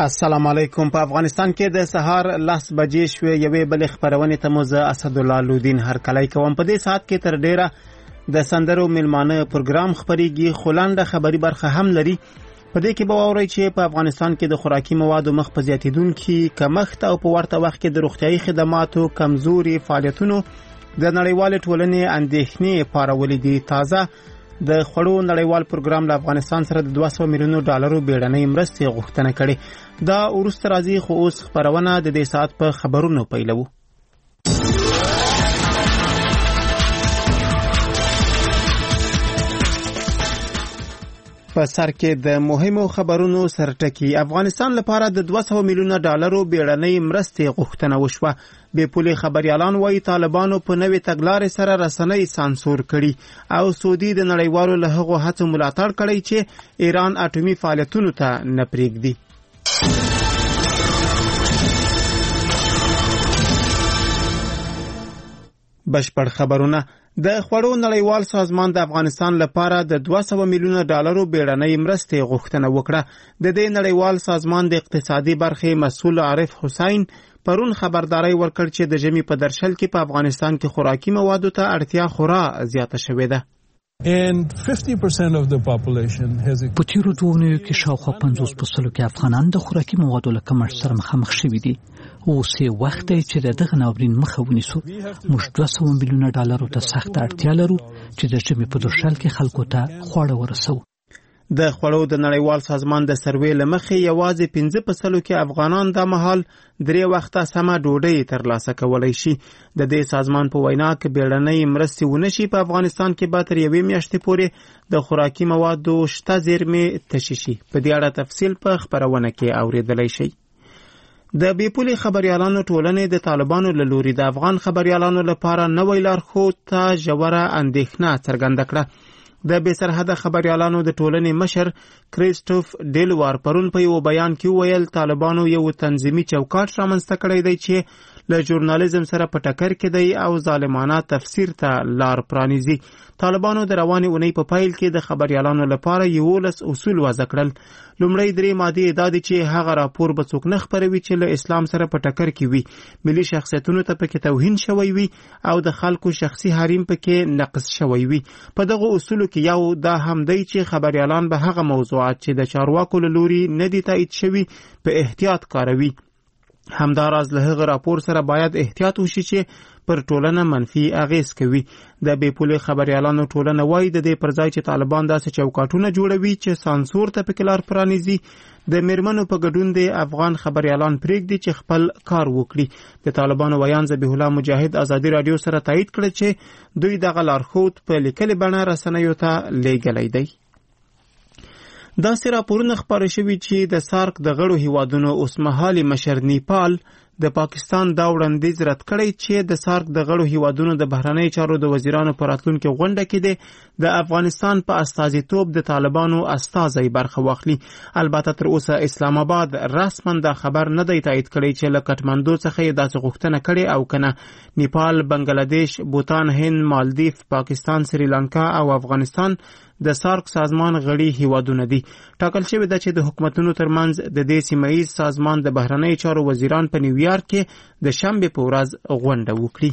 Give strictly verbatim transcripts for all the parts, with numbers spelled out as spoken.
السلام علیکم. په افغانستان کې د سهار لس بجې شوې یوې بلې خپرونې ته مو زه اسدالله لودین هرکلی کوم. په دې ساعت کې تر ډیره د سندرو میلمانه پروګرام خپریږي، خو لنډه خبري برخه هم لري. په دې کې به واورئ چې په افغانستان کې د خوراکي موادو مخ په زیاتېدونکي کمښت او په ورته وخت کې د روغتیايي خدماتو کمزوري فعالیتونو د نړیوالې ټولنې اندېښنې پارولې دي. تازه د خوړو نړیوال پروګرام له افغانستان سره د دوه سوه میلیونو ډالرو بیړنۍ مرستې غوښتنه کړې. دا وروسته راځي، خو اوس خپرونه د دې ساعت په خبرونو پیلوو. په سر کې د مهمو خبرونو سرټکی. افغانستان لپاره د دوه سوه میلیونه ډالرو بیړنۍ مرستې غوښتنه وشوه. بې پولې خبريالان وایي طالبانو په نوې تګلارې سره رسنۍ سانسور کړي او سعودي د نړیوالو له هغو هڅو ملاتړ کړی چې ایران اټومي فعالیتونو ته نه پرېږدي. بشپړ خبرونه. د خوړو نړیوال سازمان د افغانستان لپاره د دوه سوه میلیونه ډالرو بیړنۍ مرستې غوښتنه وکړه. د دې نړیوال سازمان د اقتصادي برخې مسؤل عارف حسین پرون خبرداري ورکړ چې د ژمي په درشل کې په افغانستان کې خوراکي موادو ته اړتیا خورا زیاته شوې ده. په تیرو دوه اونیو کې شاوخوا پنځوس په سلو کې افغانان د خوراکي موادو له کمښت سره مخامخ شوي دي. اوس یې وخت دی چې د دغه ناورین مخه ونیسو. موږ دوه سوه میلیونه ډالرو ته سخته اړتیا لرو چې د ژمي په درشل کې خلکو ته خواړه ورسوو. د خوړو د نړیوال سازمان د سروې له مخې یوازې پنځه په سلو کې افغانان دا مهال درې وخته سمه ډوډۍ ترلاسه کولی شي. د دې سازمان په وینا کې بیړنۍ مرستې ونه شي، په افغانستان کې به تر یوې میاشتې پورې د خوراکي موادو شته زیرمې تشې شي. په دې اړه تفصیل په خپرونه کې اورېدلی شئ. د بې پولې خبريالانو ټولنې د طالبانو له لوري د افغان خبريالانو لپاره نوی لارښود ته ژوره اندېښنه څرګنده کړه. د بې سرحده خبريالانو د ټولنې مشر کریسټوف ډیلوار پرون په یو بیان کې وویل طالبانو یو تنظیمي چوکاټ رامنځته کړی دی چې له ژورنالیزم سره په ټکر کې دی او ظالمانه تفسیر ته لار پرانیزي. طالبانو د روانې اونۍ په پیل کې د خبريالانو لپاره یولس اصول وضع کړل. لومړی درې مادې دا دي چې هغه راپور به څوک نه خپروي چې له اسلام سره په ټکر کې وي، ملي شخصیتونو ته پکې توهین شوی وي او د خلکو شخصي حریم پکې نقض شوی وي. په دغه اصولو کې یو دا هم دی چې خبريالان به هغه موضوعات چې د چارواکو له لوري نه دي تایید شوي په احتیاط کاروي. همداراز له هغه راپور سره باید احتیاط وشي چې پر ټولنه منفي اغیز کوي. د بې پولې خبريالانو ټولنه وایي د دې پر ځای چې طالبان داسې چوکاټونه جوړوي چې سانسور ته پکې لار پرانیزي، د میرمنو په ګډون د افغان خبريالان پرېږدي چې خپل کار وکړي. د طالبانو ویان ذبیح الله مجاهد ازادي رادیو سره تایید کړ چې دوی دغه لارښود په لیکلې بڼه رسنیو ته لیږلی دی. داسې راپورونه خپاره شوي چې د سارک د غړو هیوادونو اوسمهالي مشر نیپال د پاکستان دا وړاندیز رد کړی چې د سارک د غړو هیوادونو د بهرنۍ چارو د وزیرانو په راتلونکي غونډه کې د افغانستان په استازیتوب د طالبانو استازی برخه واخلي. البته تر اوسه اسلام آباد رسما دا خبر نه دی تایید کړی چې له کټمندو څخه یې داسې غوښتنه کړې او کنه. نیپال، بنگلادیش، بوتان، هند، مالدیف، پاکستان، سریلانکا او افغانستان د سارک سازمان غړي هیوادونه دي. ټاکل شوی ده چې د حکومتونو ترمنځ د دې سیمه‌ایز سازمان د بهرنۍ چارو وزیران په نیویارک کې د شنبې په ورځ غونډه وکړي.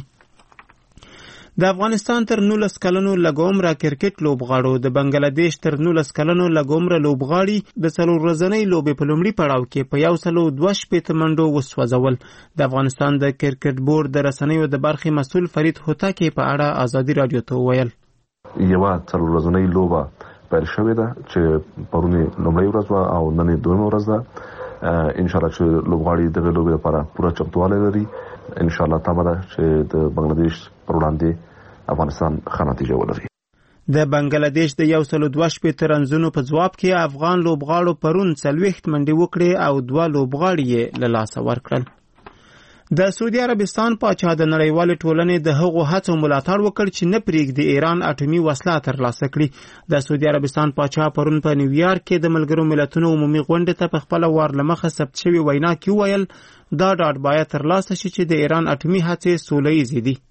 د افغانستان تر نولس کلنو لګومره کرکټ لوبغاړو د بنگلادیش تر نولس کلنو لګومره لوبغاړي د څلور ورځنۍ لوبې په لومړي پړاو کې په یو سلو دوه شپېته منډو وسوځول. د افغانستان د کرکټ بورډ د رسنیو د برخې مسؤل فرید هوتکی په اړه ازادي رادیو ته وویل یوه څلور ورځنۍ لوبه پیل شوې ده چې پرونی لومړۍ ورځ وه او نن یې دویمه ورځ ده. ان شاء الله چې لوبغاړي دغه لوبې لپاره پوره چمتووالی لري. ان شاء الله تمه ده چې د بنگلادیش پر وړاندې افغانستان ښه نتیجه ولري. د بنگلادیش د یو سلو دوه شپېته رنزونو په ځواب کې افغان لوبغاړو پرون څلوېښت منډې وکړې او دوه لوبغاړي یې له لاسه ورکړل. د سعودي عربستان پاچا د نړیوالې ټولنې د هغو هڅو ملاتړ وکړ چې نه پرېږدي ایران اټومي وسله ترلاسه کړي. د سعودي عربستان پاچا پرون په نیویارک کې د ملګرو ملتونو عمومي غونډې ته په خپله وار له مخه ثبت شوې وینا کې وویل دا ډاډ باید ترلاسه شي چې د ایران اټومي هڅې سوله ییزې دي.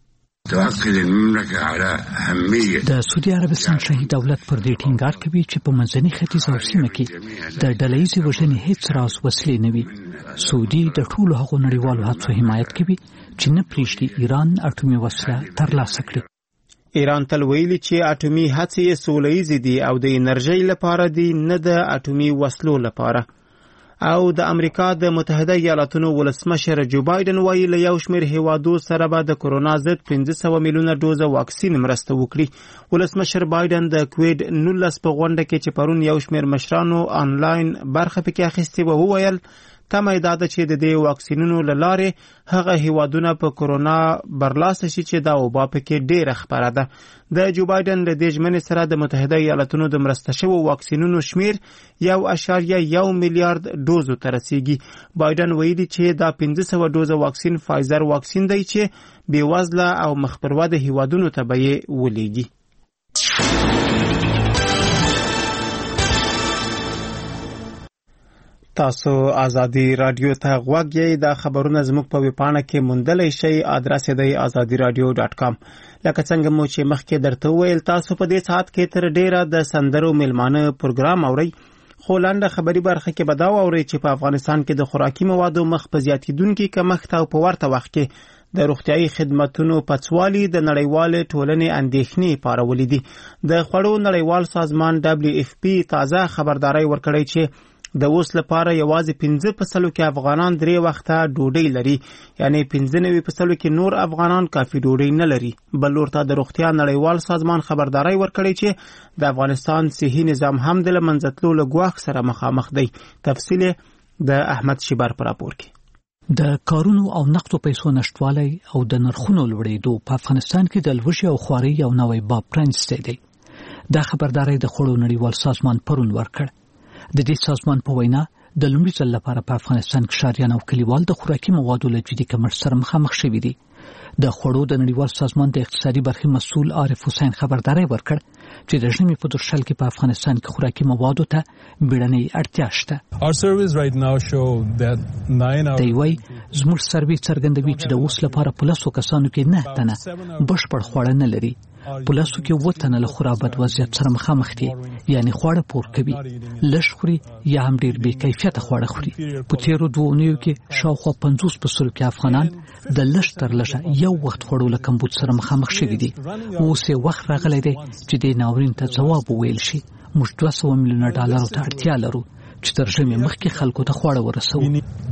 تؤكد المملكة على أهمية د سعودي عربستان شاهي دولت پر دې ټینګار کوي چې په منځني ختیځ او سیمه کې د ډلهییزې وژنې هیڅ راز وسلې نه وي. سعودي د ټولو هغو نړیوالو هڅو حمایت کوي چې نه پرېږدي ایران اټومي وسله ترلاسه کړي. ایران تل ویلي چې اټومي هڅې یې سوله ییزې دي او د انرژۍ لپاره دي، نه د اټومي وسلو لپاره. او د امریکا د متحده ایالاتونو ولسمشر جو بایدن وایي له یو شمېر هیوادو سره به د کرونا ضد پنځه سوه میلیونه ډوزه واکسین مرسته وکړي. ولسمشر بایدن د کووید نولس په غونډه کې چې پرون یو شمېر مشرانو آنلاین برخه پکې اخیستې وه وویل تمه یې دا ده چې د دې واکسینونو له لارې هغه هیوادونه په کرونا برلاسه شي چې دا وبا پکې ډېره خپره ده. د جو بایدن له دې ژمنې سره د متحده ایالاتونو د مرسته شوو واکسینونو شمیر یو اعشاریه یو میلیارد ډوزو ته رسیږي. بایدن ویلي چې دا پنځه سوه ډوزه واکسین فایزر واکسین دی چې بېوزله او مخ پر وده هیوادونو ته به یې ولیږي. تاسو ازادي رادیو ته غوږ یې. دا خبرونه زموږ په ویبپاڼه کې موندلی شئ. ادرس یې دی ازادي رادیو ډاټ کام. لکه څنګه مو چې مخکې درته وویل تاسو په دې ساعت کې تر ډیره د سندرو میلمانه پروګرام اورئ، خو لنډه خبري برخه کې به دا واورئ چې په افغانستان کې د خوراکي موادو مخ په زیاتېدونکي کمښت او په ورته وخت کې د روغتیايي خدماتونو پڅوالي د نړیوالې ټولنې اندېښنې پارولې دي. د خوړو نړیوال سازمان دبلیو اف پی تازه خبرداري ورکړی چې د اوس لپاره یوازې پنځه په سلو کې افغانان درې وخته ډوډۍ لري، یعنی پنځه نوي په سلو کې نور افغانان کافي ډوډۍ نه لري. بل لورته د روغتیا نړیوال سازمان خبرداري ورکړی چې د افغانستان صحي نظام هم د له منځه تلو له ګواښ سره مخامخ دی. تفصیل د احمد شیبر په راپور کې. د کارونو او نقدو پیسو نشټوالی او د نرخونو لوړېدو په افغانستان کې د لوږې او خوارۍ یو نوی باب پرانیستی دی. دا خبرداري د خوړو نړیوال سازمان پرون ورکړ. د دې سازمان په وینا د لومړي ځل لپاره په افغانستان کې ښاریان او کلیوال د خوراکي موادو له جدي کمښت سره مخامخ شوي دي. د خوړو د نړیوال سازمان د اقتصادي برخې مسؤل عارف حسین خبرداري ورکړ چې د ژمي په درشل کې په افغانستان کې خوراکي موادو ته بیړنۍ اړتیا شته. دی وایي زموږ سروې څرګندوي چې د اوس لپاره په لسو کسانو کې نه تنه بشپړ خواړه نه لري. په لسو کې اووه تنه له خورا بد وضعیت سره مخامخ دي، یعنی خواړه پور کوي، لږ خوري یا هم ډېر بې کیفیته خواړه خوري. په تېرو دوه اونیو کې شاوخوا پنځوس په سلو کې افغانان د لږ تر لږه یو وخت خوړو له کمبود سره مخامخ شوي دي. اوس یې وخت راغلی دی چې دې ناورین ته ځواب وویل شي. موږ دوه سوه میلیونه ډالرو ته اړتیا لرو چې تر ژمي مخکې خلکو ته خواړه ورسوو.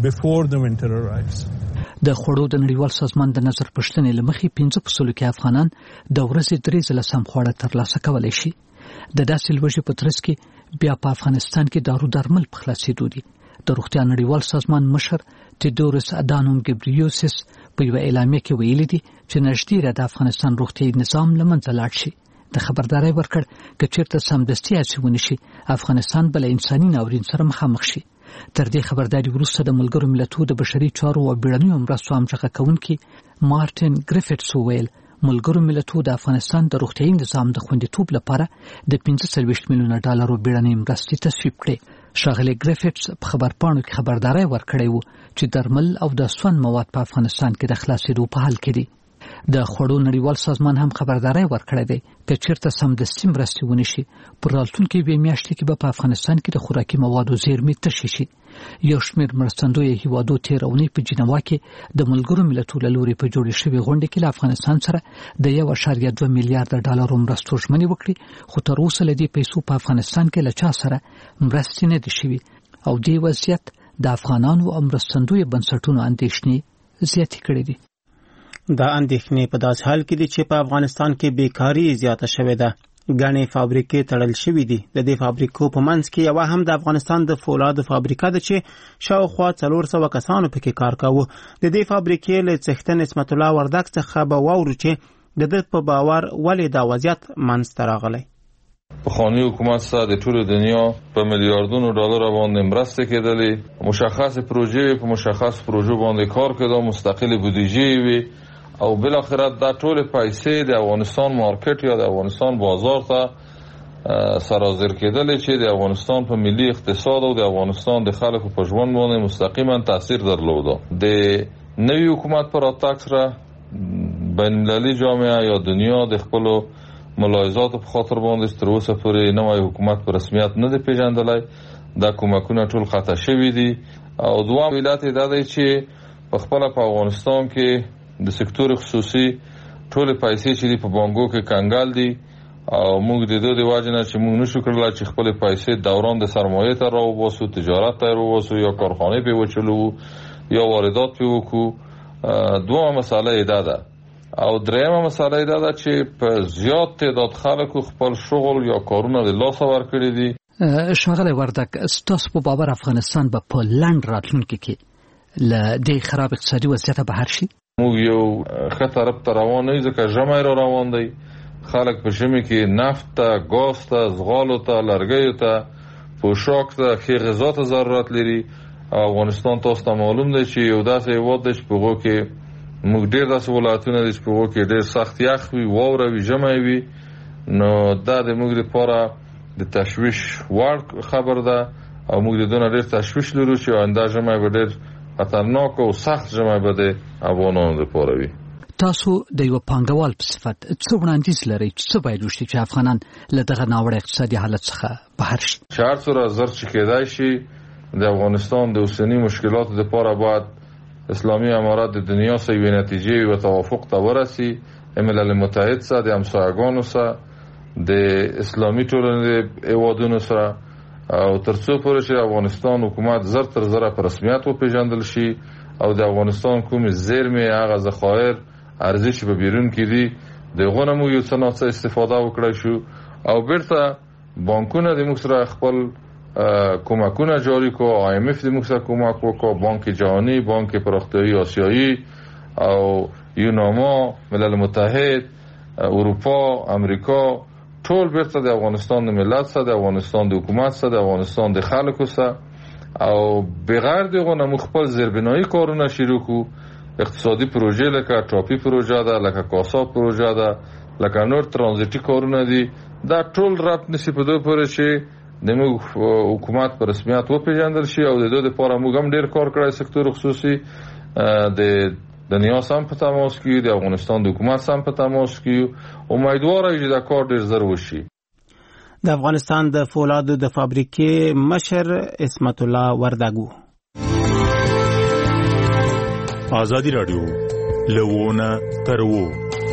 د خوړو د نړیوال سازمان د نظر پښتنې له مخې پنځه په سلو کې افغانان د ورځې درې ځله سم خواړه ترلاسه کولی شي. د داسې لوږې په ترڅ کې بیا په افغانستان کې دارو درمل په خلاصېدو دي. د روغتیا نړیوال سازمان مشر تیدورس ادانوم ګبریوسس په یوه اعلامیه کې ویلي دي چې نږدې د افغانستان روغتیايي نظام له منځه لاړ شي. د خبرداري ورکړ که چېرته سمدستي هڅې ونشي افغانستان به له انساني ناورین سره مخامخ شي. تر دې خبرداري وروسته د ملګرو ملتونو د بشري چارو او بیړنیو مرستو همغږي کوونکي مارټین ګریفټس وویل ملګرو ملتونو د افغانستان د روغتیايي نظام د خوندیتوب لپاره د پنځه څلوېښت میلیونه ډالرو بیړنۍ مرستې تصویب کړې. ښاغلی ګریفټس په خبرپاڼو کې خبرداري ورکړی و چې درمل او د سون مواد په افغانستان کې د خلاصېدو په حال کې دي. د خوړو نړیوال سازمان هم خبرداري ورکړی دی که چېرته سمدستي مرستې ونشي په راتلونکي یوې میاشتې کې به په افغانستان کې د خوراکي موادو زیرمې تشې شي. یو شمېر مرستندویه هیوادو تېره اونۍ په جنوا کې د ملګرو ملتونو له لورې په جوړې شوې غونډې کې له افغانستان سره د یو اعشاریه دوه میلیارده ډالرو مرستو ژمنې وکړې، خو تر اوسه له دې پیسو په افغانستان کې له چا سره مرستې نه دي شوي او دې وضعیت د افغانانو او مرستندویه بنسټونو اندېښنې زیاتې کړې دي. دا اندېښنې په داسې حال کې دي چې په افغانستان کې بیکاري زیاته شوې ده. ګڼې فابریکې تړل شوې دي. د دې فابریکو په منځ کې یوه هم د افغانستان د فولادو فابریکه ده چې شاوخوا څلور سوه کسانو پکې کار کاوه. د دې فابریکې له څښتن اسمت الله وردګ څخه به واورو چې د ده په باور ولې دا وضعیت منځته راغلی. پخوانی حکومت سره د ټولو دنیا په میلیاردونو ډالر باندې مرستې کېدلې، مشخص پروژې په مشخص پروژو باندې کار کېده، مستقل بودیجه وي او بل اخرت دا ټول پیسې د افغانستان مارکیټ یا د افغانستان بازار ته سرازیر کېدلې چې د افغانستان په ملي اقتصاد او د افغانستان د خلکو په ژوند باندې مستقیما تاثیر درلوده. د نوي حکومت پر راتګ سره بین‌المللي جامعه یا دنیا د خپلو ملاحظاتو په خاطر باندې تر اوسه پورې نوی حکومت په رسمیت نه دی پیژندلی. دا کومکونه ټول قطع شوي دي. او دوام علت یې دا دی چې په خپله په افغانستان کې د سکتور خصوصي ټولې پیسې چې دي په بانکو کې کنګل دي او موږ د دې د وجې نه چې موږ نشو کړلی چې خپلې پیسې دوران د سرمایې ته راوباسو، تجارت ته یې راوباسو، یا کارخانې پرې وچلوو یا واردات پرې وکړو. دومره مسله یې دا ده. او دریمه مسله یې دا ده چې په زیات تعداد خلکو خپل شغل یا کارونه د لاسه ورکړي دي. ښاغلی وردګ، ستاسو په باور افغانستان به په لنډ راتلونکي کې له دې خراب اقتصادي وضعیته بهر شي؟ موږ یو ښه طرف ته روان نه یو، ځکه ژمی را روان دی. خلک په ژمي کې نفت ته، ګاز ته، زغالو ته، لرګیو ته، پوشاک ته، ښې غذا ته ضرورت لري. او افغانستان تاسو ته معلوم دی چې یو داسې هېواد دی چې په هغو کې موږ ډېر داسې ولایتونه دي چې په هغو کې ډېر سخت یخ وي، واوره وي، ژمی وي. نو دا د موږ لپاره د تشویش وړ خبر ده او موږ د دونه ډېر تشویش لرو چې آینده ژمی به ډېر خطرناک او سخت ژمی به د افغانانو لپاره وي. تاسو د یو پانګوال په صفت څه وړاندیز لرئ چې څه باید وشي چې افغانان له دغه ناوړه اقتصادي حالت څخه بهر شي؟ چې هر څومره زر چې کېدای شي د افغانستان د اوسني مشکلاتو لپاره باید اسلامي امارات د دنیا سره یوې نتیجې و توافق ته ورسي، ملل متحد سره، د همسایګانو سره، د اسلامي ټولنې هېوادونو سره، او تر څو پورې چې افغانستان حکومت زر تر زره په رسمیت وپېژندل شي او د افغانستان کومې زیرمې، هغه ذخایر، ارزش په بیرون کې دي، د هغو نه موږ یو څه ناڅه استفاده وکړی شو او بیرته بانکونه د موږ سره خپل کومکونه جاری کو. آی ام اف د موږ سره کومک وکړو، بانک جهانی، بانک پراختیایی آسیایی او یوناما، ملل متحد، اروپا، امریکا، ټول بیرته د افغانستان د ملت سره، د افغانستان د حکومت سره، د افغانستان د خلکو سره او بغیر دغه نه موږ خپل زیربنایي کارونه شروع کړو. اقتصادي پروژې لکه ټاپي پروژه ده، لکه کاسا پروژه ده، لکه نور ترانزیټي کارونه دي. دا ټول ربط نشي په دوی پورې چې د موږ حکومت په رسمیت وپېژندل شي او د دوی لپاره موږ هم ډېر کار کړی. سکتور خصوصي د دنیا سم په تماس کې، د افغانستان د حکومت سم په تماس کې. امیدواره یو چې دا کار ډېر زر وشي. د افغانستان د فولادو د فابریکې مشر عصمت الله وردګ. آزادی رادیو لوونه ترو.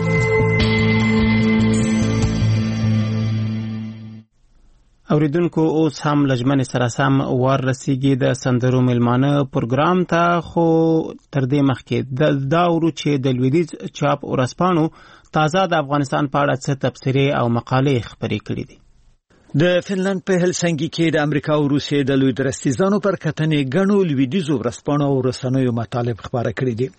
اوریدونکو اوس هم لجمن سره سم ور رسیږي د سندرو ملمانه پروګرام ته، خو تر دې مخکې د دا ورو چې د لویدیځ چاپ ورځپاڼو تازه د افغانستان په اړه څه تبصرې او مقالې خپرې کړې دي. د فنلند په هلسنګي کې د امریکا او روسیې د لوی درستیزانو پر کتنې غنو لویدیځو ورځپاڼو او رسنیو مطالب خبره کړې دي.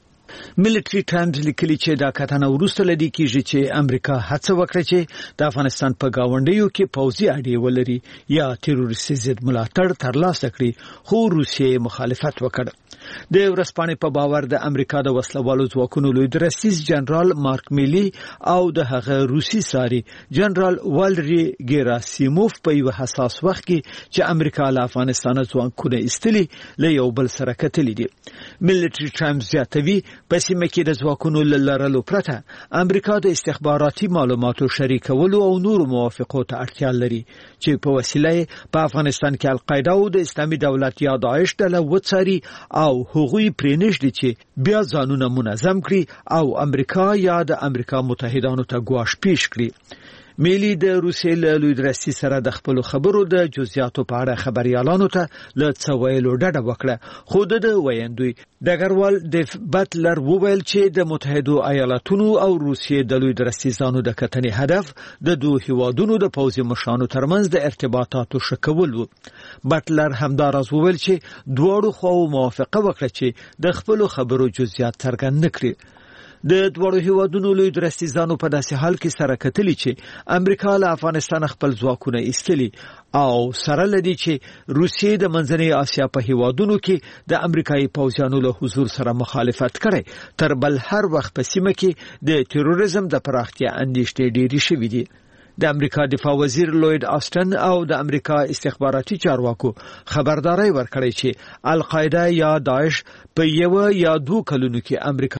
ملټری ټایمز لیکلي چې دا کتنه وروسته لدی کیږي چې امریکا هڅه وکړه چې د افغانستان په گاونډیو کې پوځي اډې ولري یا تروریستي ضد ملاتړ ترلاسه کړي، خو روسیې مخالفت وکړ. د ورځپاڼې په باور د امریکا د وسلوالو ځواکونو لوی درستیز جنرال مارک میلی او د هغه روسي ساري جنرال والری ګراسیموف په یو حساس وخت کې چې امریکا له افغانستان ځواکونه ایستلي له یو بل سره کتلي دي. ملټری ټایمز زیاتوي په سیمه کې د ځواکونو لرلو پرته امریکا د استخباراتي معلوماتو شریکولو او نورو موافقو ته اړتیا لري چې په وسیله په افغانستان کې القاعده او د اسلامي دولت یا داعش ډله وڅاري او هغوی پرېنږدي چې بیا ځانونه منظم کړي او امریکا یا د امریکا متحدانو ته ګواښ پیښ کړي. میلی د روسیې له لوی درستي سره د خپل خبرو د جزئیاتو په اړه خبريالانو ته له څه ویلو ډډه وکړه، خو د ویندوی ډګروال د بټلر وویل چې د متحدو ایالاتونو او روسیې د لوی درستیزانو د کتنې هدف د دوه هیوادونو د پوځي مشرانو ترمنځ د ارتباطاتو ښه کول و. بټلر همداراز وویل چې دواړو خواو موافقه وکړه چې د خپل خبرو جزئیات څرګند نکړي. د دوړو هیوادونو لوی درستیزانو په داسې حال کې سره کتلی چې امریکا له افغانستان خپل ځواکونه ایستلي او سره لدی چې روسیې د منځنۍ اسیا په هیوادونو کې د امریکایي پوځیانو له حضور سره مخالفت کړي. تر بل هر وخت په سیمه کې د تروریزم د پراختیا اندېښنې ډېرې شوې دي. د امریکا دفاع وزیر لوید آستن او د امریکا استخباراتي چارواکو خبرداري ورکړې چې القاعده یا داعش په یو یا دوه کلونو کې امریکا